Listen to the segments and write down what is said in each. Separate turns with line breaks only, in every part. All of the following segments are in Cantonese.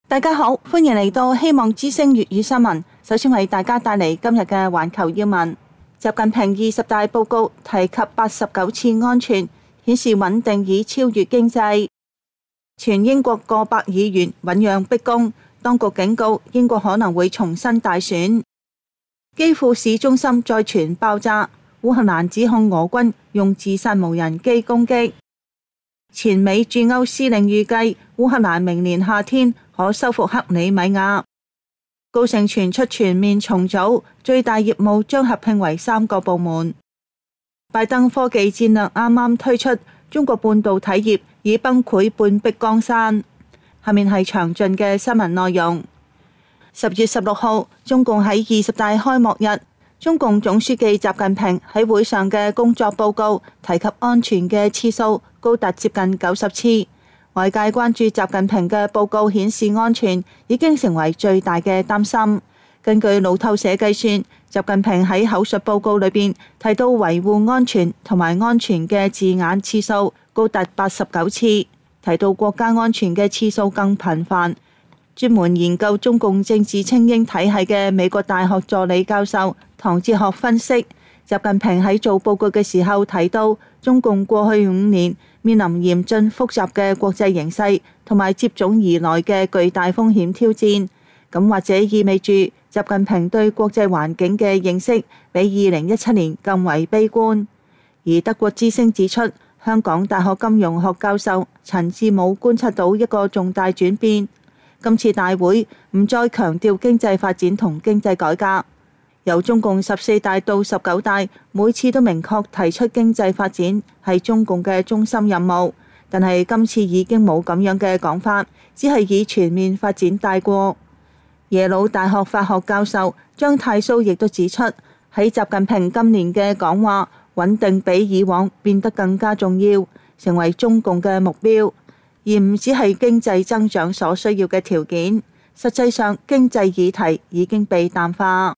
大家好，歡迎嚟到希望之聲粵語新聞。首先為大家帶嚟今日嘅環球要聞。習近平20大報告提及89次安全，顯示穩定已超越經濟。全英國過百議員醞釀逼宮，當局警告英國可能會重新大選。基輔市中心再傳爆炸，烏克蘭指控俄軍用自殺無人機攻擊。前美駐歐司令預計烏克蘭明年夏天可收復克里米亞。高盛傳出全面重組，最大業務將合併為3個部門。拜登科技戰略啱啱推出，中國半導體業已崩潰半壁江山。下面係詳盡嘅新聞內容。10月16號，中共喺20大開幕日，中共總書記習近平喺會上嘅工作報告提及安全嘅次數高達接近90次。外界關注習近平嘅報告顯示安全已經成為最大嘅擔心。根據路透社計算，習近平喺口述報告裏邊提到維護安全同埋安全嘅字眼次數高達89次，提到國家安全嘅次數更頻繁。專門研究中共政治精英體系嘅美國大學助理教授唐哲學分析，習近平喺做報告嘅時候提到，中共過去5年面臨嚴峻複雜嘅國際形勢同埋接踵而來嘅巨大風險挑戰，咁或者意味住習近平對國際環境嘅認識比2017年更為悲觀。而德國之聲指出，香港大學金融學教授陳志武觀察到一個重大轉變，今次大會唔再強調經濟發展同經濟改革。由中共14大到19大，每次都明確提出經濟發展係中共嘅中心任務，但係今次已經冇咁樣嘅講法，只係以全面發展帶過。耶魯大學法學教授張太蘇亦都指出，喺習近平今年嘅講話，穩定比以往變得更加重要，成為中共嘅目標，而唔只係經濟增長所需要嘅條件。實際上，經濟議題已經被淡化。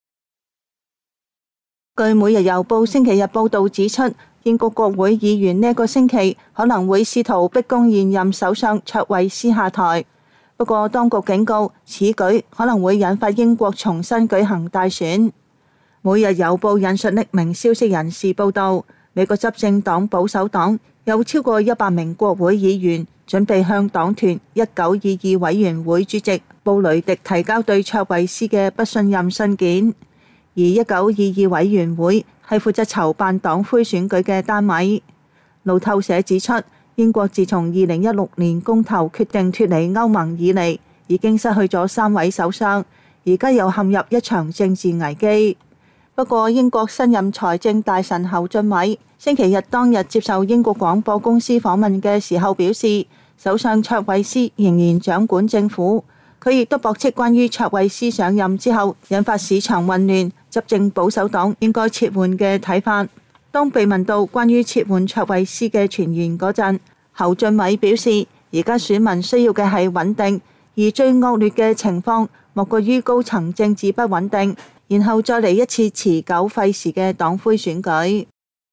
據每日郵報星期日報道指出，英國國會議員呢個星期可能會試圖逼宮現任首相卓慧思下台。不過當局警告，此舉可能會引發英國重新舉行大選。每日郵報引述匿名消息人士報道，美國執政黨保守黨有超過100名國會議員準備向黨團1922委員會主席布雷迪提交對卓慧思嘅不信任信件。而1922委員會係負責籌辦黨魁選舉嘅單位。路透社指出，英國自從2016年公投決定脫離歐盟以嚟，已經失去咗3位首相，而家又陷入一場政治危機。不過，英國新任財政大臣侯俊偉星期日當日接受英國廣播公司訪問嘅時候表示，首相卓慧思仍然掌管政府。佢亦都駁斥關於卓慧思上任之後引發市場混亂，執政保守黨應該撤換嘅睇法。當被問到關於撤換卓慧思嘅傳言嗰陣，侯俊偉表示，而家選民需要嘅係穩定，而最惡劣嘅情況莫過於高層政治不穩定，然後再嚟一次持久費時嘅黨魁選舉。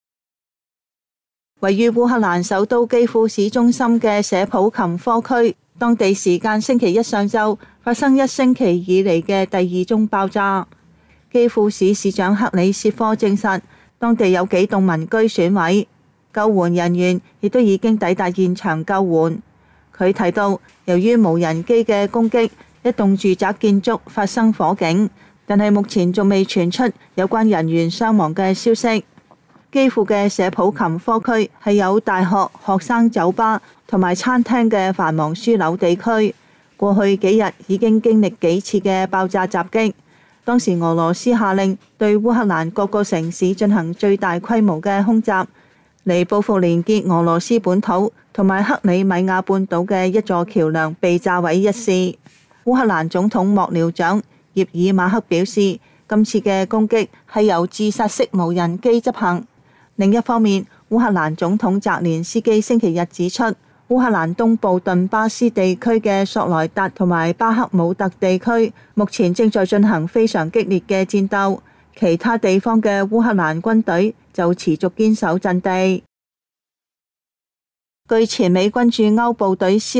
位於烏克蘭首都基輔市中心嘅舍普琴科區，當地時間星期一上晝發生1星期以嚟嘅第2宗爆炸。基輔市市長克里薛科證實，當地有幾棟民居損毀，救援人員亦都已經抵達現場救援。佢提到，由於無人機嘅攻擊，一棟住宅建築發生火警，但係目前仲未傳出有關人員傷亡嘅消息。基輔嘅舍普琴科區係有大學、學生酒吧同埋餐廳嘅繁忙樞紐地區，過去幾日已經經歷幾次嘅爆炸襲擊。當時俄羅斯下令對烏克蘭各個城市進行最大規模嘅空襲，嚟報復連結俄羅斯本土同埋克里米亞半島嘅一座橋梁被炸毀一事。烏克蘭總統幕僚長葉爾馬克表示，今次嘅攻擊係由自殺式無人機執行。另一方面，烏克蘭總統澤連斯基星期日指出，烏克蘭東部頓巴斯地區嘅索萊達同埋巴克姆特地區目前正在進行非常激烈嘅戰鬥，其他地方嘅烏克蘭軍隊就持續堅守陣地。據前美軍駐歐部隊司令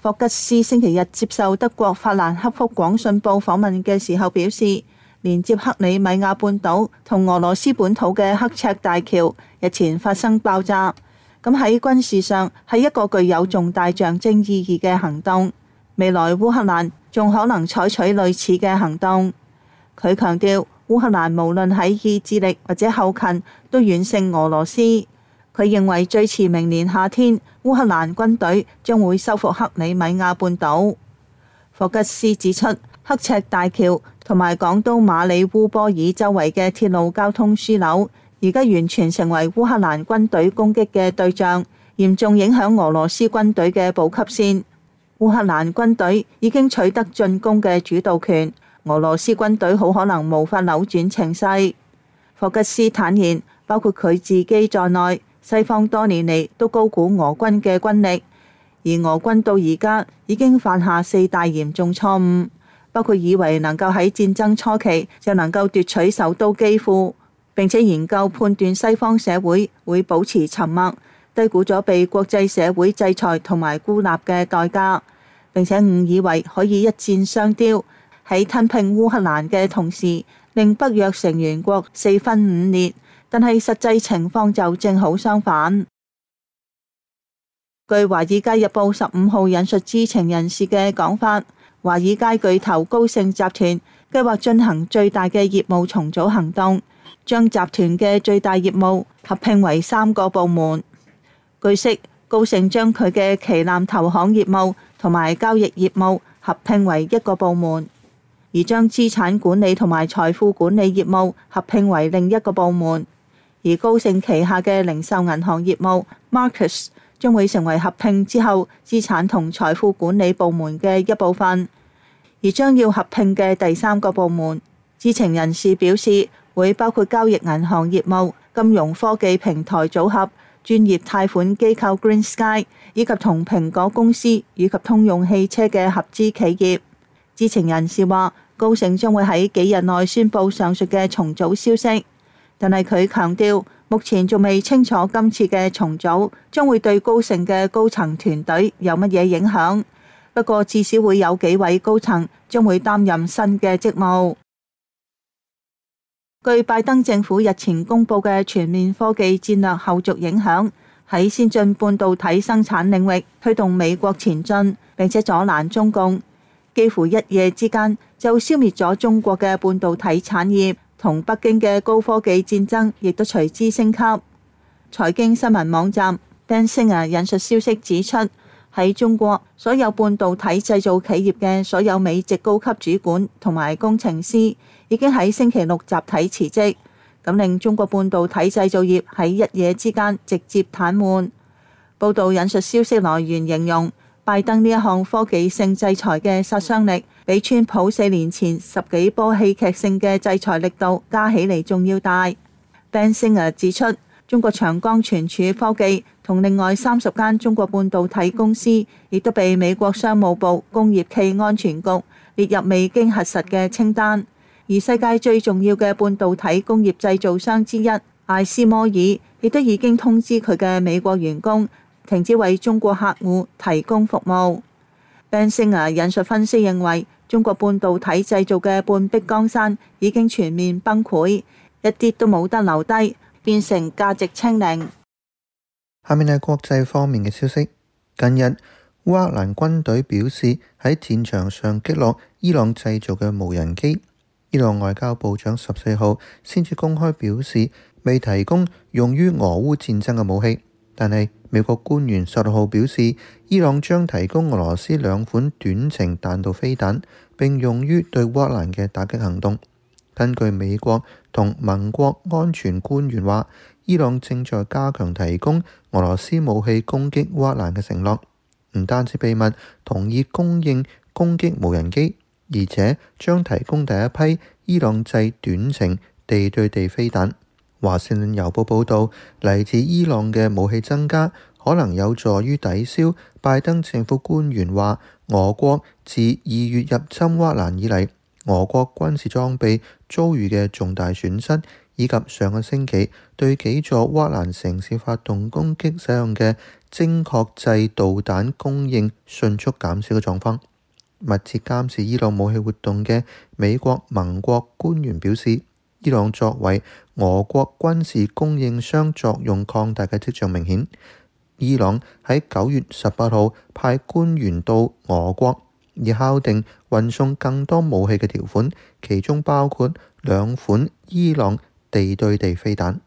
霍吉斯星期日接受德國法蘭克福廣信報訪問嘅時候表示，連接克里米亞半島同俄羅斯本土嘅刻赤大橋日前發生爆炸，咁喺軍事上係一個具有重大象徵意義嘅行動。未來烏克蘭仲可能採取類似嘅行動。佢強調，烏克蘭無論喺意志力或者後勤都遠勝俄羅斯。佢認為最遲明年夏天，烏克蘭軍隊將會收復克里米亞半島。霍吉斯指出，刻赤大橋同埋港都馬里烏波爾周圍嘅鐵路交通樞紐，而家完全成為烏克蘭軍隊攻擊嘅對象，嚴重影響俄羅斯軍隊嘅補給線。烏克蘭軍隊已經取得進攻嘅主導權，俄羅斯軍隊好可能無法扭轉情勢。霍吉斯坦言，包括佢自己在內，西方多年嚟都高估俄軍嘅軍力，而俄軍到而家已經犯下4大嚴重錯誤，包括以為能夠喺戰爭初期就能夠奪取首都基輔，並且研究判斷西方社會會保持沉默，低估咗被國際社會制裁同埋孤立嘅代價，並且誤以為可以一箭雙雕，喺吞併烏克蘭嘅同時令北約成員國4分5裂，但係實際情況就正好相反。據《華爾街日報》15號引述知情人士嘅講法，華爾街巨頭高盛集團計劃進行最大嘅業務重組行動，將集團嘅最大業務合併為3個部門。據悉，高盛將佢嘅旗艦投行業務同埋交易業務合併為一個部門，而將資產管理同埋財富管理業務合併為另一個部門。而高盛旗下嘅零售銀行業務 Marcus 將會成為合併之後資產同財富管理部門嘅一部分。而將要合併嘅第3個部門，知情人士表示會包括交易銀行業務、金融科技平台組合、專業貸款機構 Green Sky 以及同蘋果公司以及通用汽車嘅合資企業。知情人士話，高盛將會喺幾日內宣布上述嘅重組消息。但係佢強調，目前仲未清楚今次嘅重組將會對高盛嘅高層團隊有乜嘢影響。不過至少會有幾位高層將會擔任新嘅職務。據拜登政府日前公布嘅全面科技戰略後續影響，喺先進半導體生產領域推動美國前進，並且阻攔中共，幾乎一夜之間就消滅咗中國嘅半導體產業。同北京嘅高科技戰爭亦都隨之升級。財經新聞網站 Benzinga 引述消息指出，喺中國所有半導體製造企業嘅所有美籍高級主管同埋工程師已經喺星期六集體辭職，咁令中國半導體製造業喺一夜之間直接癱瘓。報道引述消息來源形容，拜登呢一項科技性制裁嘅殺傷力，比川普4年前10幾波戲劇性嘅制裁力度加起嚟仲要大。Benzinga 指出，中國長江存儲科技同另外30間中國半導體公司，亦都被美國商務部工業暨安全局列入未經核實嘅清單。而世界最重要嘅半導體工業製造商之一艾斯摩爾，亦都已經通知佢嘅美國員工停止為中國客戶提供服務。Benzinga 引述分析認為，中國半導體製造嘅半壁江山已經全面崩潰，一啲都冇得留低，變成價值清零。
下面係國際方面嘅消息。近日，烏克蘭軍隊表示喺戰場上擊落伊朗製造嘅無人機。伊朗外交部長14號先至公開表示，未提供用於俄烏戰爭嘅武器。但係美國官員16號表示，伊朗將提供俄羅斯2款短程彈道飛彈，並用於對烏克蘭嘅打擊行動。根據美國同盟國安全官員話，伊朗正在加強提供俄羅斯武器攻擊烏克蘭嘅承諾，唔單止秘密同意供應攻擊無人機，而且將提供第一批伊朗製短程地對地飛彈。華盛頓郵報報導，嚟自伊朗嘅武器增加，可能有助於抵消拜登政府官員話，俄國自2月入侵烏克蘭以嚟，俄國軍事裝備遭遇嘅重大損失， 以及上個星期對幾座烏克蘭城市發動攻擊使用嘅精確制導彈供應迅速減少嘅狀況。密切監視伊朗武器活動嘅美國盟國官員表示，伊朗作為俄國軍事供應商作用擴大嘅跡象明顯。伊朗喺9月18號派官員到俄國，以敲定運送更多武器嘅條款，其中包括2款伊朗地對地飛彈。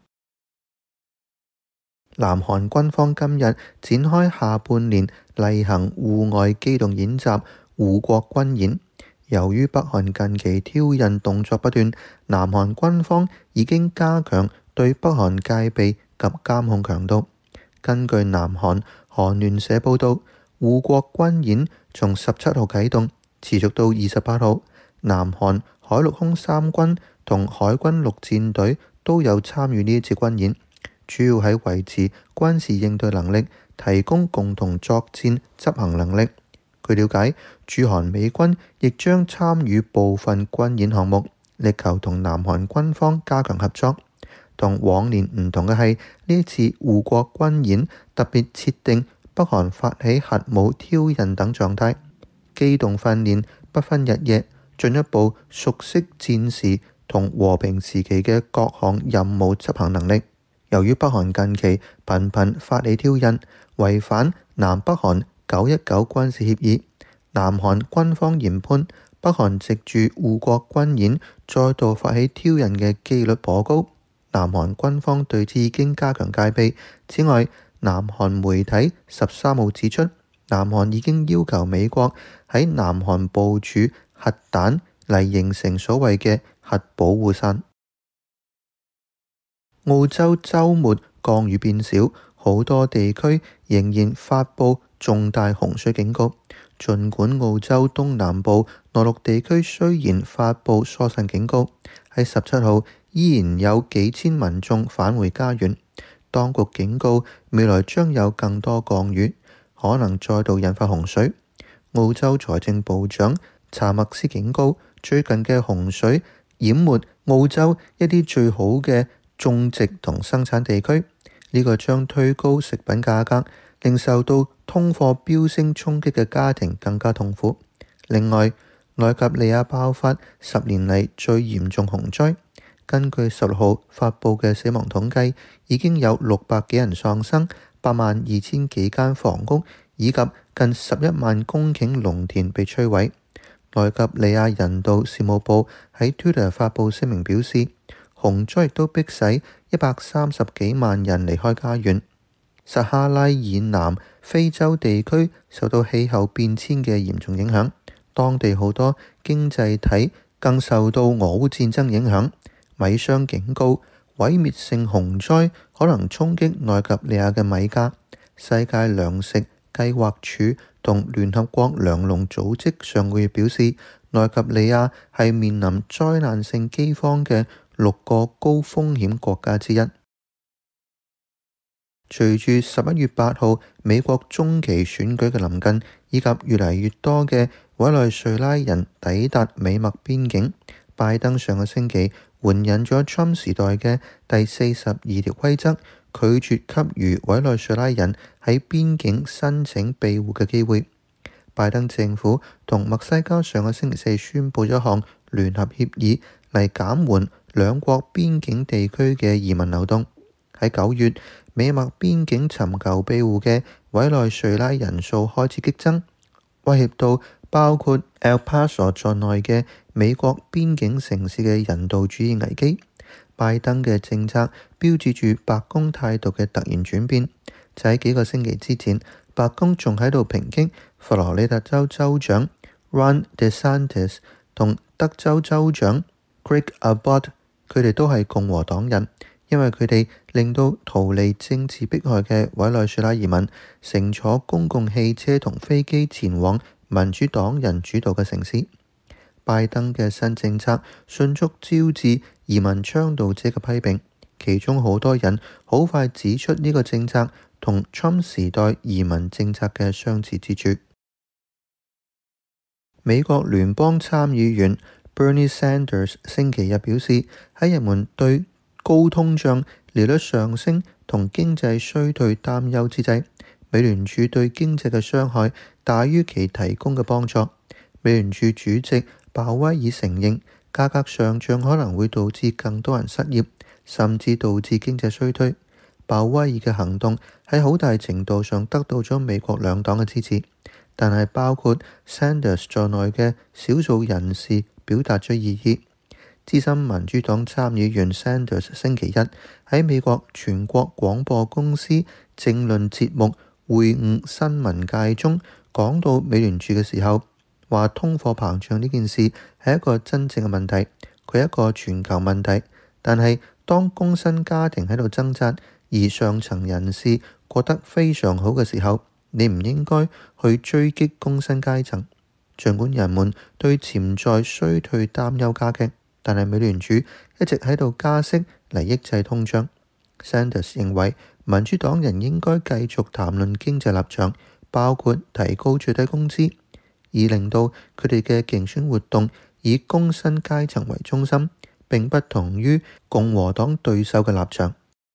南韓軍方今日展開下半年例行戶外機動演習護國軍演。由於北韓近期挑釁動作不斷，南韓軍方已經加強對北韓戒備及監控強度。根據南韓韓聯社報導，護國軍演從17號啟動，持續到28號。南韓海陸空三軍同海軍陸戰隊都有參與呢一次軍演，主要喺維持軍事應對能力，提供共同作戰執行能力。據了解，駐韓美軍亦將參與部分軍演項目，力求同南韓軍方加強合作。同往年唔同嘅係，呢次護國軍演特別設定北韓發起核武挑釁等狀態，機動訓練不分日夜，進一步熟悉戰時同和平時期嘅各項任務執行能力。由於北韓近期頻頻發起挑釁，違反南北韓919軍事協議，南韓軍方研判北韓藉住護國軍演再度發起挑釁嘅機率頗高。南韓軍方對此已經加強戒備。此外，南韓媒體13號指出，南韓已經要求美國喺南韓部署核彈嚟形成所謂嘅核保護傘。澳洲週末降雨變少，好多地區仍然發布重大洪水警告。儘管澳洲東南部內陸地區雖然發布疏散警告，喺17號依然有幾千民眾返回家園。當局警告未來將有更多降雨，可能再度引發洪水。澳洲財政部長查默斯警告，最近嘅洪水淹沒澳洲一啲最好嘅種植同生產地區，呢個將推高食品價格，令受到通貨飆升衝擊嘅家庭更加痛苦。另外，奈及利亞爆發10年嚟最嚴重洪災，根據16號發布嘅死亡統計，已經有600幾人喪生，82000幾間房屋以及近11萬公頃農田被摧毀。奈及利亞人道事務部喺 Twitter 發布聲明表示，洪災亦都迫使130幾萬人離開家園。撒哈拉以南非洲地區受到氣候變遷嘅嚴重影響，當地好多經濟體更受到俄烏戰爭影響。米商警告，毀滅性洪災可能衝擊奈及利亞嘅米價。世界糧食計劃署同聯合國糧農組織上個月表示，奈及利亞係面臨災難性饑荒嘅6個高風險國家之一。隨住11月8號美國中期選舉嘅臨近，以及越嚟越多嘅委內瑞拉人抵達美墨邊境，拜登上個星期援引咗 Trump 時代嘅第42條規則，拒絕給予委內瑞拉人喺邊境申請庇護嘅機會。拜登政府同墨西哥上個星期四宣布咗一項聯合協議嚟減緩兩國邊境地區嘅移民流動。喺9月，美墨邊境尋求庇護嘅委內瑞拉人數開始激增，威脅到包括 El Paso 在內嘅美國邊境城市嘅人道主義危機。拜登嘅政策標誌住白宮態度嘅突然轉變。就喺幾個星期之前，白宮仲喺度抨擊佛羅里達州州長 Ron DeSantis 同德州州長 Greg Abbott， 佢哋都係共和黨人，因為佢哋令到逃離政治迫害嘅委內瑞拉移民乘坐公共汽車同飛機前往民主黨人主導嘅城市。拜登嘅新政策迅速招致移民倡導者嘅批評，其中好多人好快指出呢個政策同 Trump 時代移民政策嘅相似之處。美國聯邦參議員 Bernie Sanders 星期日表示，喺人們對高通脹、利率上升同經濟衰退擔憂之際，美聯儲對經濟嘅傷害大於其提供嘅幫助。美聯儲主席鮑威爾承認，價格上漲可能會導致更多人失業，甚至導致經濟衰退。鮑威爾嘅行動喺好大程度上得到咗美國兩黨嘅支持，但係包括 Sanders 在內嘅少數人士表達咗異議。資深民主黨參議員 Sanders 星期一喺美國全國廣播公司政論節目會晤新聞界中講到美聯儲嘅時候，話通貨膨脹呢件事係一個真正嘅問題，佢係一個全球問題。但係當工薪家庭喺度掙扎，而上層人士過得非常好嘅時候，你唔應該去追擊工薪階層。儘管人們對潛在衰退擔憂加劇，但係美聯儲一直喺度加息嚟抑制通脹。Sanders 認為民主黨人應該繼續談論經濟立場，包括提高最低工資，以令到佢哋嘅競選活動以工薪階層為中心，並不同於共和黨對手嘅立場。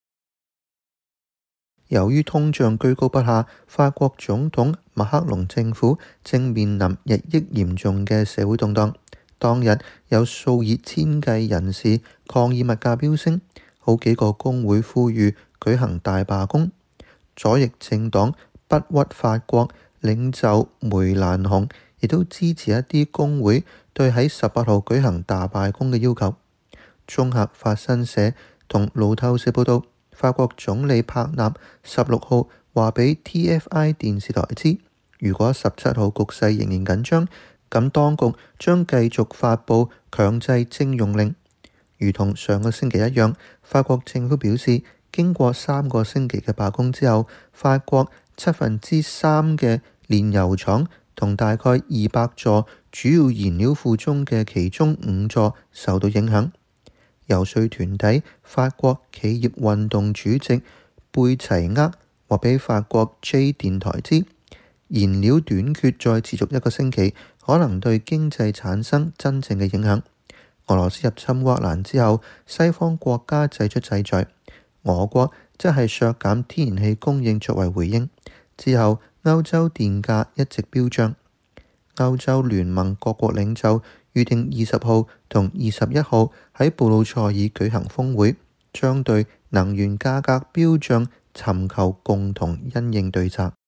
由於通脹居高不下，法國總統馬克龍政府正面臨日益嚴重嘅社會動盪。當日有數以千計人士抗議物價飆升，好幾個工會呼籲舉行大罷工。左翼政黨不屈法國領袖梅蘭雄亦都支持一啲工會對喺18號舉行大罷工嘅要求。綜合法新社同路透社報道，法國總理帕納16號話俾 TFI 電視台知，如果17號局勢仍然緊張，咁當局將繼續發布強制徵用令。如同上個星期一樣，法國政府表示，經過3個星期嘅罷工之後，法國3/7嘅煉油廠同大概200座主要燃料庫中嘅其中5座受到影響。游說團體法國企業運動主席貝齊厄話俾法國 J 電台知，燃料短缺再持續1個星期，可能對經濟產生真正嘅影響。俄羅斯入侵烏克蘭之後，西方國家祭出制裁，俄國則係削減天然氣供應作為回應。之後，歐洲電價一直飆漲。歐洲聯盟各國領袖預定20號同21號喺布魯塞爾舉行峰會，將對能源價格飆漲尋求共同因應對策。